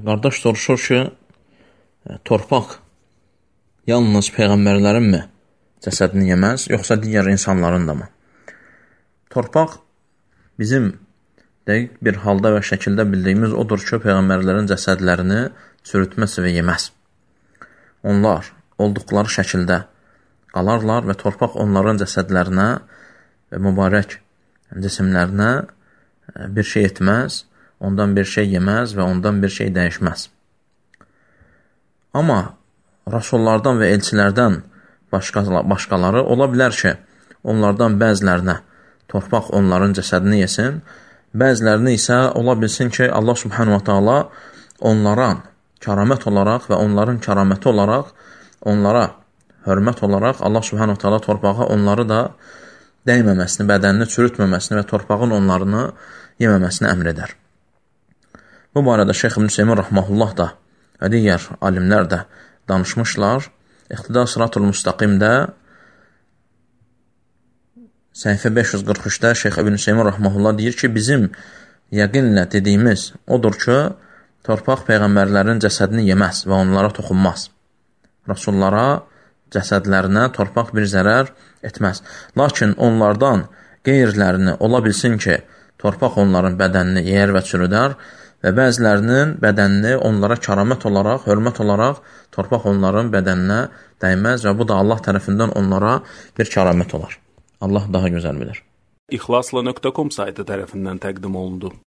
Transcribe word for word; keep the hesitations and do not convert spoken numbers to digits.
Qardaş soruşur ki, torpaq yalnız peyğəmbərlərinmi cəsədini yeməz, yoxsa digər insanların da mı? Torpaq bizim dəqiq bir halda və şəkildə bildiyimiz odur ki, peyğəmbərlərin cəsədlərini çürütməz və yeməz. Onlar olduqları şəkildə qalarlar və torpaq onların cəsədlərinə və mübarək cisimlərinə bir şey etməz, ondan bir şey yeməz və ondan bir şey dəyişməz. Amma rasullardan və elçilərdən başqaları ola bilər ki, onlardan bəzilərinə torpaq onların cəsədini yesin, bəzilərini isə ola bilsin ki, Allah subhanahu wa ta'ala onlara kəramət olaraq və onların kəraməti olaraq, onlara hörmət olaraq Allah subhanahu wa ta'ala torpağa onları da dəyməməsini, bədənini çürütməməsini və torpağın onlarını yeməməsini əmr edər. Bu barədə Şeyx İbn Hüseymin Rahmanullah da və digər alimlər də danışmışlar. İqtida Sıratul Müstaqimdə səhifə beş yüz qırx üçdə Şeyx İbn Hüseymin Rahmanullah deyir ki, bizim yəqinlə dediyimiz odur ki, torpaq peyğəmbərlərin cəsədini yeməz və onlara toxunmaz. Rasullara cəsədlərinə torpaq bir zərər etməz. Lakin onlardan qeyrilərini ola bilsin ki, torpaq onların bədənini yeyər və çürüdər və bəzilərinin bədənini onlara kəramət olaraq, hörmət olaraq torpaq onların bədəninə dəyməz və bu da Allah tərəfindən onlara bir kəramət olar. Allah daha gözəl bilir. İxlasla nöqtə com saytı tərəfindən təqdim olundu.